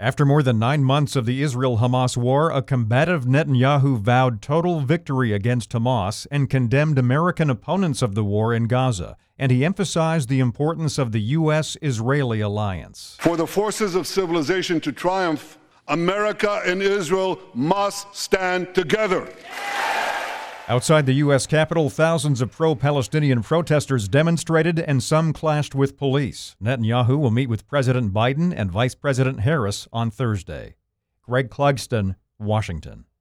After more than 9 months of the Israel-Hamas war, a combative Netanyahu vowed total victory against Hamas and condemned American opponents of the war in Gaza, and he emphasized the importance of the U.S.-Israeli alliance. For the forces of civilization to triumph, America and Israel must stand together. Outside the U.S. Capitol, thousands of pro-Palestinian protesters demonstrated and some clashed with police. Netanyahu will meet with President Biden and Vice President Harris on Thursday. Greg Clugston, Washington.